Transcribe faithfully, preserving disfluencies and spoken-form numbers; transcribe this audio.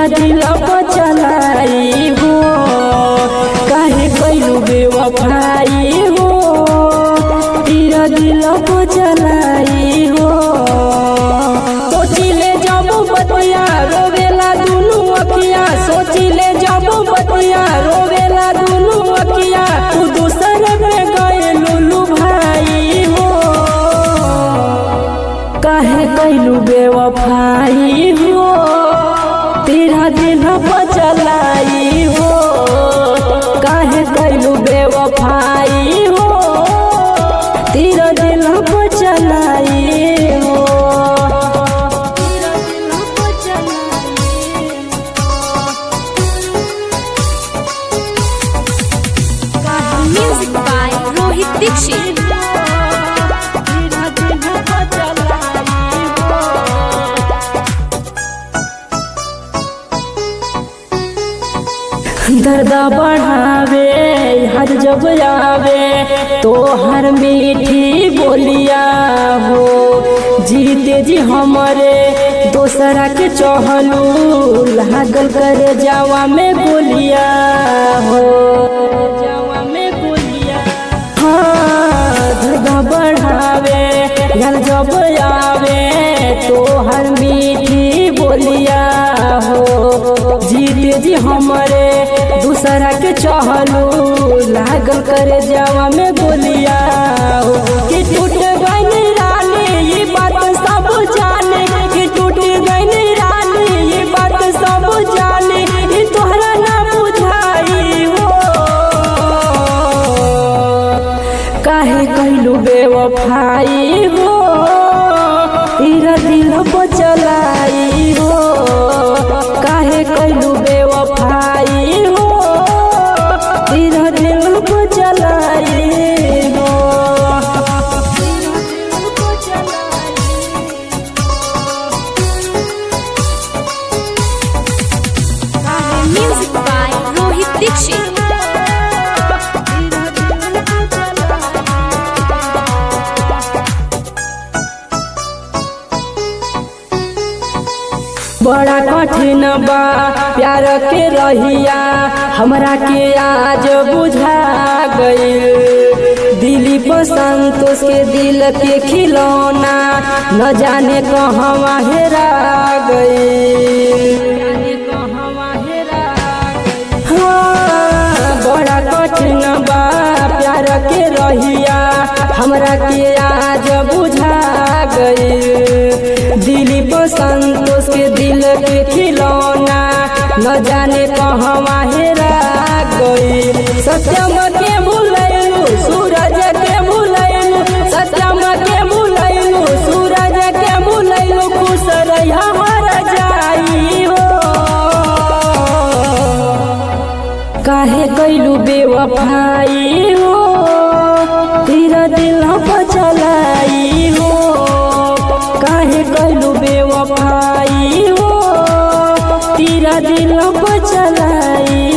दिल पर चलाई हो, काहे कैलू बेवफाई हो, तेरा दिल पर चलाई हो। सोचिले जब बतिया रोवेला दुनू अखिया, सोचिले जब बतिया रोवेला दुनू अखिया, तू दूसर पे गए लुलू भाई हो, काहे कैलू बेवफाई हो, तेरा दिल पर चलाई हो, काहे कैलू बेवफाई हो, तेरा दिल पर चलाई हो। Music by Rohit Dixit. दर्द बढ़ावे हर जब आवे तो हर मीठी बोलिया हो, जीते जी हमारे दोसरा के चहलू लागल करे जावा में गोलिया हो, जावा में गोलिया। हाँ दर्द बढ़ावे हर जब आवे तो हर मीठी बोलिया हो, जीते जी हमारे दूसरा के चहलू लागल करे जावा में बोलिया हो, कि टूट गई रानी ये बात सब जाने, कि टूट गई रानी ये बात सब जाने, ये तोहरा ना बुझाई हो, काहे कैलू बेवफाई हो, तेरा दिल पर चलाई हो, काहे कैलू बेवफाई हो, तेरा दिल पर चलाई हो। Music by Rohit Dixit. बड़ा कठिन बा प्यार के रहिया, हमरा के आज बुझा गई, दिली पर संतोष के दिल के खिलौना न जाने कहवा हेरा गई। हाँ बड़ा कठिन बा प्यार के रहिया, हमरा के आज बुझा गई, दिली पर संतोष के दिल के खिलौना न जाने कहवा हेरा गई। सत्यम के भूलैलू सूरज के भूलैलू, सत्यम के भूलैलू सूरज के भूलैलू, खुश रहिया मर जाई हो, काहे कैलू बेवफाई हो, तेरा दिल पर चलाई हो, काहे कैलू बेवफाई हो, तेरा दिल पर चलाई।